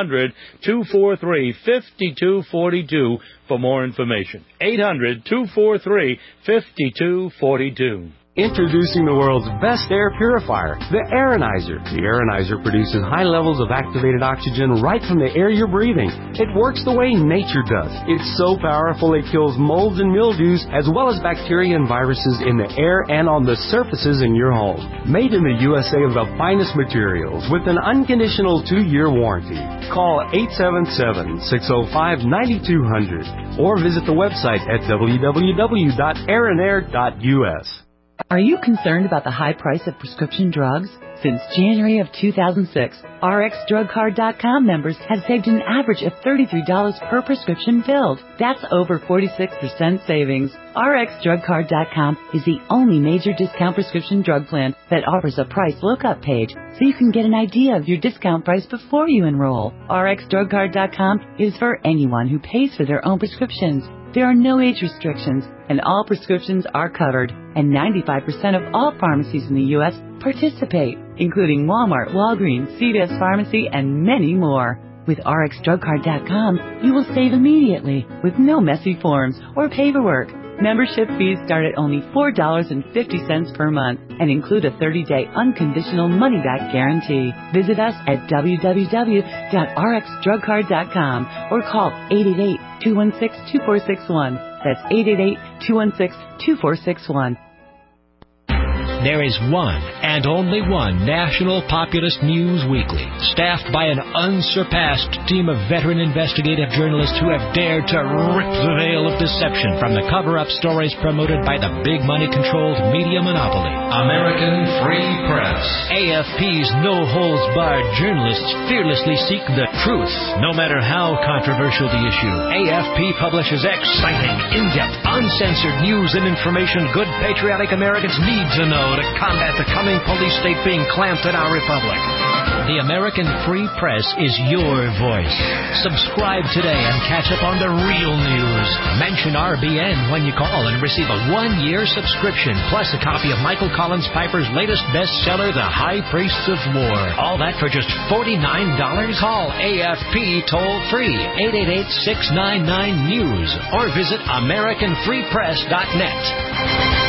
1-800-243-5242 for more information. 800-243-5242. Introducing the world's best air purifier, the Aeronizer. The Aeronizer produces high levels of activated oxygen right from the air you're breathing. It works the way nature does. It's so powerful it kills molds and mildews as well as bacteria and viruses in the air and on the surfaces in your home. Made in the USA of the finest materials with an unconditional 2-year warranty. Call 877-605-9200 or visit the website at www.aeronair.us. Are you concerned about the high price of prescription drugs? Since January of 2006, RxDrugCard.com members have saved an average of $33 per prescription filled. That's over 46% savings. RxDrugCard.com is the only major discount prescription drug plan that offers a price lookup page so you can get an idea of your discount price before you enroll. RxDrugCard.com is for anyone who pays for their own prescriptions. There are no age restrictions, and all prescriptions are covered, and 95% of all pharmacies in the U.S. participate, including Walmart, Walgreens, CVS Pharmacy, and many more. With RxDrugCard.com, you will save immediately with no messy forms or paperwork. Membership fees start at only $4.50 per month and include a 30-day unconditional money-back guarantee. Visit us at www.rxdrugcard.com or call 888-216-2461. That's 888-216-2461. There is one and only one national populist news weekly, staffed by an unsurpassed team of veteran investigative journalists who have dared to rip the veil of deception from the cover-up stories promoted by the big money-controlled media monopoly. American Free Press. AFP's no-holds-barred journalists fearlessly seek the truth, no matter how controversial the issue. AFP publishes exciting, in-depth, uncensored news and information good patriotic Americans need to know to combat the coming police state being clamped in our republic. The American Free Press is your voice. Subscribe today and catch up on the real news. Mention RBN when you call and receive a 1-year subscription, plus a copy of Michael Collins Piper's latest bestseller, The High Priests of War. All that for just $49? Call AFP toll-free, 888-699-NEWS, or visit AmericanFreePress.net.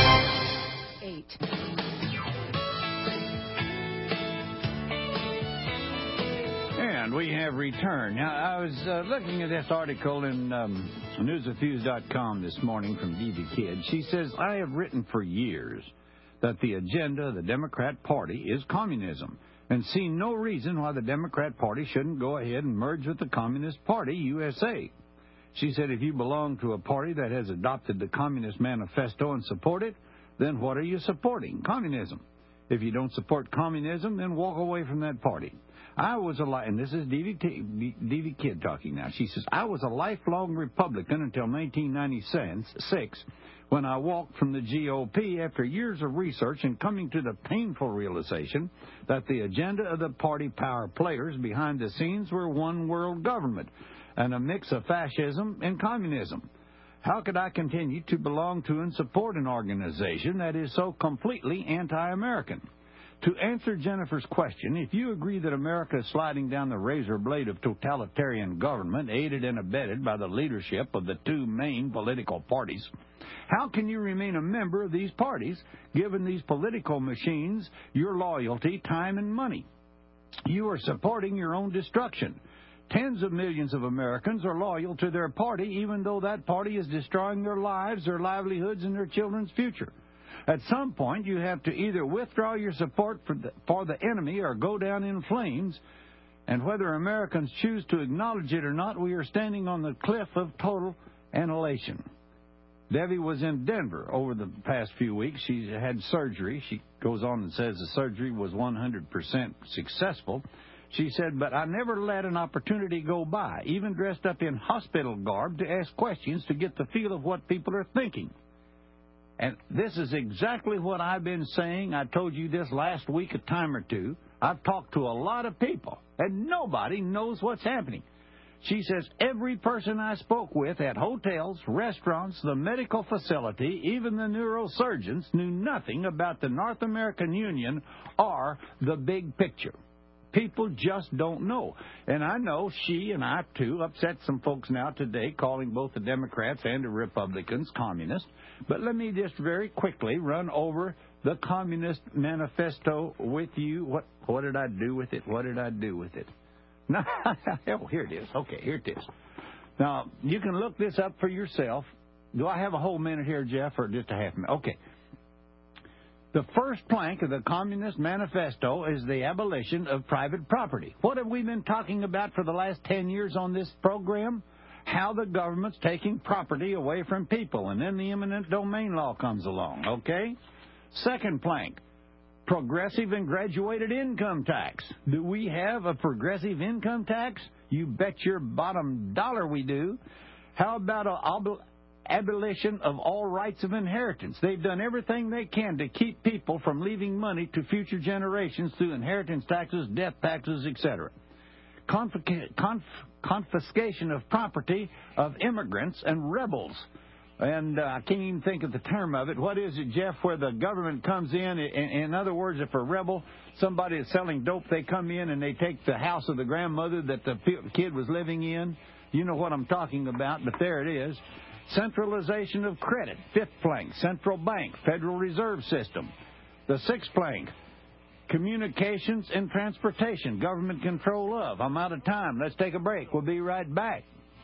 We have returned. Now, I was looking at this article in newsofuse.com this morning from Diva Kidd. She says, I have written for years that the agenda of the Democrat Party is communism and see no reason why the Democrat Party shouldn't go ahead and merge with the Communist Party, USA. She said, if you belong to a party that has adopted the Communist Manifesto and support it, then what are you supporting? Communism. If you don't support communism, then walk away from that party. I was and this is Diva Kidd talking now. She says, I was a lifelong Republican until 1996 when I walked from the GOP after years of research and coming to the painful realization that the agenda of the party power players behind the scenes were one world government and a mix of fascism and communism. How could I continue to belong to and support an organization that is so completely anti-American? To answer Jennifer's question, if you agree that America is sliding down the razor blade of totalitarian government, aided and abetted by the leadership of the two main political parties, how can you remain a member of these parties, given these political machines your loyalty, time, and money? You are supporting your own destruction. Tens of millions of Americans are loyal to their party, even though that party is destroying their lives, their livelihoods, and their children's future. At some point, you have to either withdraw your support for the enemy or go down in flames. And whether Americans choose to acknowledge it or not, we are standing on the cliff of total annihilation. Debbie was in Denver over the past few weeks. She had surgery. She goes on and says the surgery was 100% successful. She said, but I never let an opportunity go by, even dressed up in hospital garb, to ask questions to get the feel of what people are thinking. And this is exactly what I've been saying. I told you this last week a time or two. I've talked to a lot of people, and nobody knows what's happening. She says every person I spoke with at hotels, restaurants, the medical facility, even the neurosurgeons, knew nothing about the North American Union or the big picture. People just don't know. And I know she and I, too, upset some folks now today, calling both the Democrats and the Republicans communists. But let me just very quickly run over the Communist Manifesto with you. What did I do with it? What did I do with it? Now, oh, here it is. Okay, here it is. Now, you can look this up for yourself. Do I have a whole minute here, Jeff, or just a half minute? Okay. The first plank of the Communist Manifesto is the abolition of private property. What have we been talking about for the last 10 years on this program? How the government's taking property away from people, and then the eminent domain law comes along, okay? Second plank, progressive and graduated income tax. Do we have a progressive income tax? You bet your bottom dollar we do. How about abolition of all rights of inheritance? They've done everything they can to keep people from leaving money to future generations through inheritance taxes, death taxes, etc. Confiscation of property of immigrants and rebels. And I can't even think of the term of it. What is it, Jeff, where the government comes in other words, if a rebel, somebody is selling dope, they come in and they take the house of the grandmother that the kid was living in. You know what I'm talking about, but there it is. Centralization of credit. Fifth plank, central bank, Federal Reserve System. The sixth plank, communications and transportation, government control of. I'm out of time. Let's take a break. We'll be right back.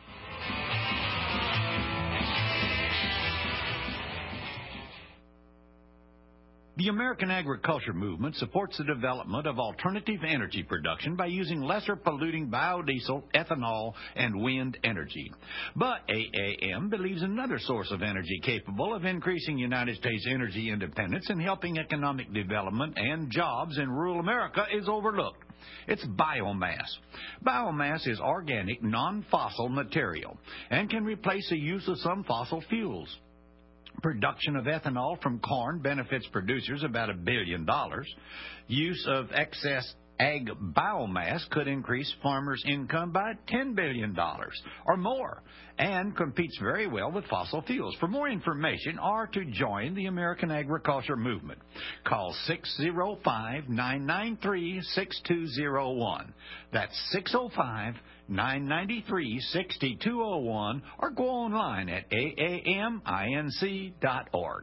The American agriculture movement supports the development of alternative energy production by using lesser polluting biodiesel, ethanol, and wind energy. But AAM believes another source of energy capable of increasing United States energy independence and helping economic development and jobs in rural America is overlooked. It's biomass. Biomass is organic, non-fossil material and can replace the use of some fossil fuels. Production of ethanol from corn benefits producers about $1 billion. Use of excess ag biomass could increase farmers' income by $10 billion or more and competes very well with fossil fuels. For more information or to join the American agriculture movement, call 605-993-6201. That's 605-993-6201 or go online at aaminc.org.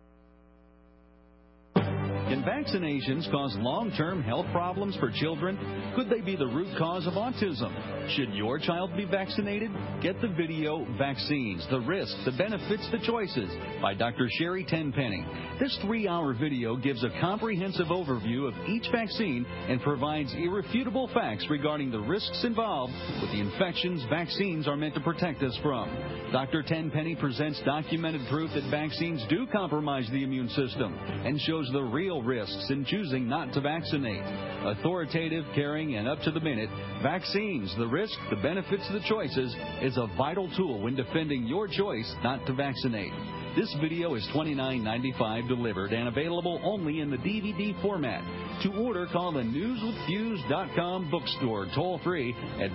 Can vaccinations cause long-term health problems for children? Could they be the root cause of autism? Should your child be vaccinated? Get the video Vaccines, the Risks, the Benefits, the Choices by Dr. Sherry Tenpenny. This 3-hour video gives a comprehensive overview of each vaccine and provides irrefutable facts regarding the risks involved with the infections vaccines are meant to protect us from. Dr. Tenpenny presents documented proof that vaccines do compromise the immune system and shows the real risks in choosing not to vaccinate. Authoritative, caring, and up to the minute, Vaccines, the Risk, the Benefits, the Choices is a vital tool when defending your choice not to vaccinate. This video is $29.95 delivered and available only in the DVD format. To order, call the NewsWithViews.com bookstore toll-free at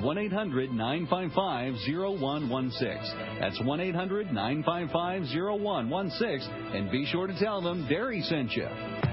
1-800-955-0116. That's 1-800-955-0116, and be sure to tell them Derry sent you.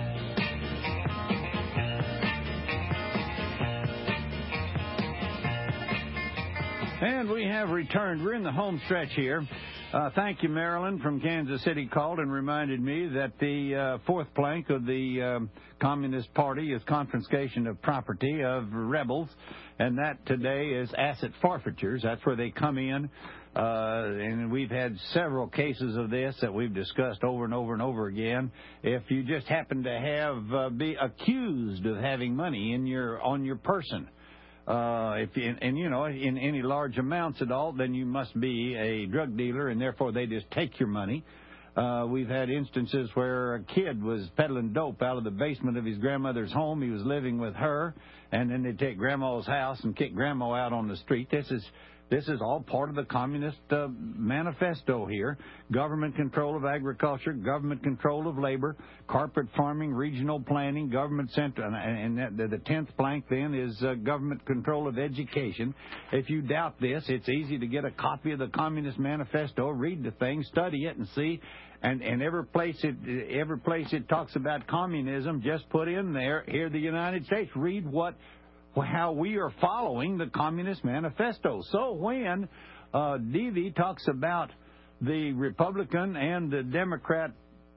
And we have returned. We're in the home stretch here. Thank you, Marilyn from Kansas City called and reminded me that the fourth plank of the Communist Party is confiscation of property of rebels, and that today is asset forfeitures. That's where they come in, and we've had several cases of this that we've discussed over and over and over again. If you just happen to have be accused of having money on your person, in any large amounts at all, then you must be a drug dealer, and therefore they just take your money. We've had instances where a kid was peddling dope out of the basement of his grandmother's home. He was living with her, and then they take grandma's house and kick grandma out on the street. This is all part of the Communist Manifesto here. Government control of agriculture, government control of labor, corporate farming, regional planning, government center, and the 10th plank then is government control of education. If you doubt this, it's easy to get a copy of the Communist Manifesto, read the thing, study it, and see. And every place it talks about communism, just put in there, here the United States. Read what how we are following the Communist Manifesto. So when Devi talks about the Republican and the Democrat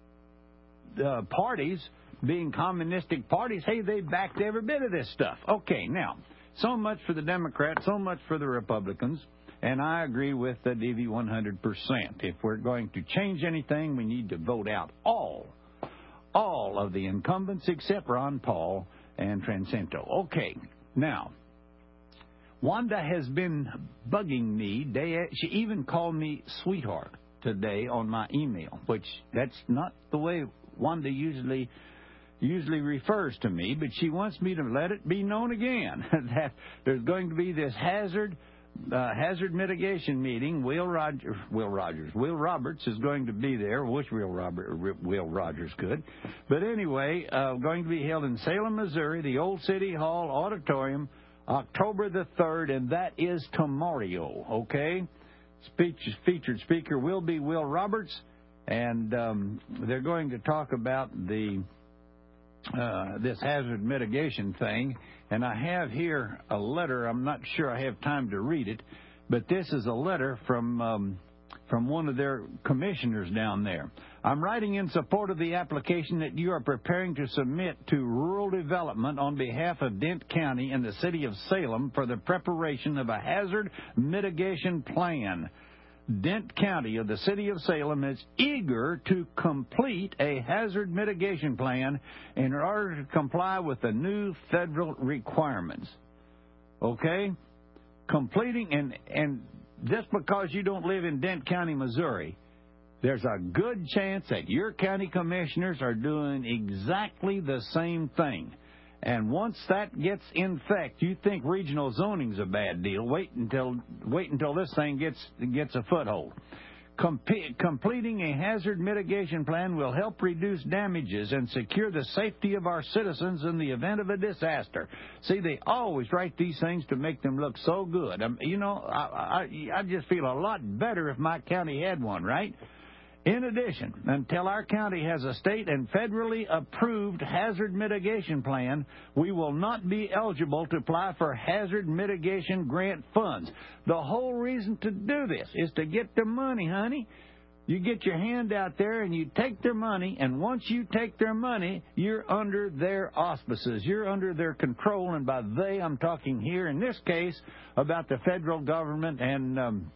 parties being communistic parties, hey, they backed every bit of this stuff. Okay, now, so much for the Democrats, so much for the Republicans, and I agree with Devi 100%. If we're going to change anything, we need to vote out all of the incumbents except Ron Paul and Transcento. Okay, now, Wanda has been bugging me. She even called me sweetheart today on my email, which that's not the way Wanda usually refers to me, but she wants me to let it be known again that there's going to be this hazard mitigation meeting. Will Roberts is going to be there. Wish Will Rogers could. But anyway, going to be held in Salem, Missouri, the old City Hall Auditorium, October the 3rd, and that is tomorrow, okay? Featured speaker will be Will Roberts, and they're going to talk about this hazard mitigation thing. And I have here a letter. I'm not sure I have time to read it, but this is a letter from one of their commissioners down there. I'm writing in support of the application that you are preparing to submit to Rural Development on behalf of Dent County and the City of Salem for the preparation of a hazard mitigation plan. Dent County of the City of Salem is eager to complete a hazard mitigation plan in order to comply with the new federal requirements. Okay? Completing, and just because you don't live in Dent County, Missouri, there's a good chance that your county commissioners are doing exactly the same thing. And once that gets in effect, you think regional zoning's a bad deal. Wait until this thing gets a foothold. Completing a hazard mitigation plan will help reduce damages and secure the safety of our citizens in the event of a disaster. See, they always write these things to make them look so good. I just feel a lot better if my county had one, right? In addition, until our county has a state and federally approved hazard mitigation plan, we will not be eligible to apply for hazard mitigation grant funds. The whole reason to do this is to get the money, honey. You get your hand out there and you take their money, and once you take their money, you're under their auspices. You're under their control, and by they, I'm talking here, in this case, about the federal government and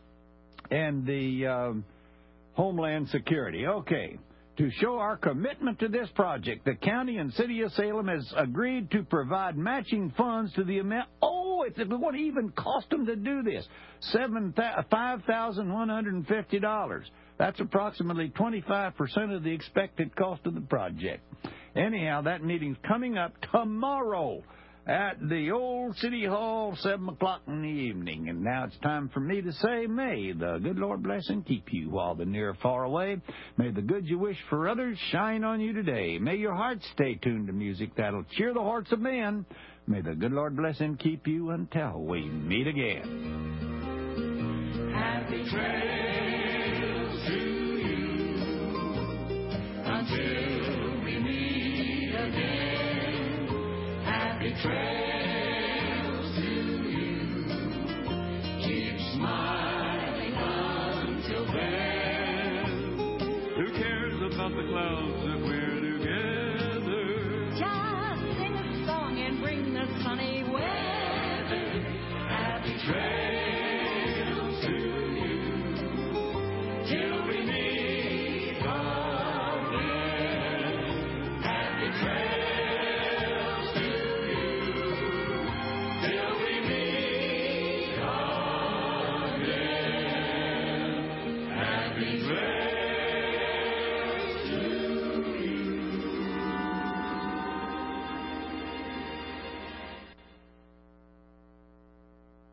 the Homeland Security. Okay. To show our commitment to this project, the county and City of Salem has agreed to provide matching funds to the amount. Oh, it won't even cost them to do this. $5,150. That's approximately 25% of the expected cost of the project. Anyhow, that meeting's coming up tomorrow at the old City Hall, 7 o'clock in the evening. And now it's time for me to say, may the good Lord bless and keep you while the near far away. May the good you wish for others shine on you today. May your heart stay tuned to music that'll cheer the hearts of men. May the good Lord bless and keep you until we meet again. Happy trails to you until we meet again. Happy trails to you. Keep smiling until then. Who cares about the clouds if we're together? Just sing a song and bring the sunny weather. Happy trails to you till we meet again. Happy trails.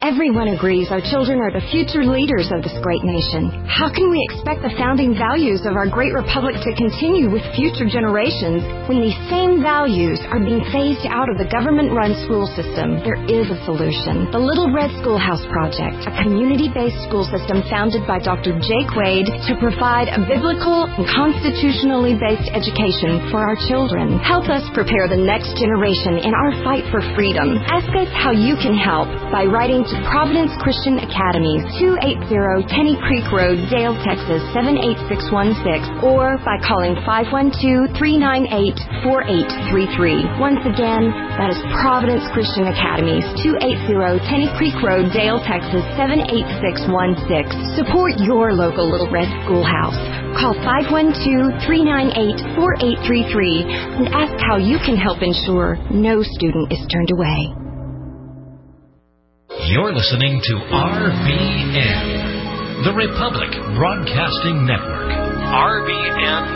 Everyone agrees our children are the future leaders of this great nation. How can we expect the founding values of our great republic to continue with future generations when these same values are being phased out of the government-run school system? There is a solution. The Little Red Schoolhouse Project, a community-based school system founded by Dr. Jake Wade to provide a biblical and constitutionally based education for our children. Help us prepare the next generation in our fight for freedom. Ask us how you can help by writing to Providence Christian Academy, 280 Tenny Creek Road, Dale, Texas, 78616, or by calling 512-398-4833. Once again, that is Providence Christian Academy, 280 Tenny Creek Road, Dale, Texas, 78616. Support your local Little Red Schoolhouse. Call 512-398-4833 and ask how you can help ensure no student is turned away. You're listening to RBN, the Republic Broadcasting Network. RBN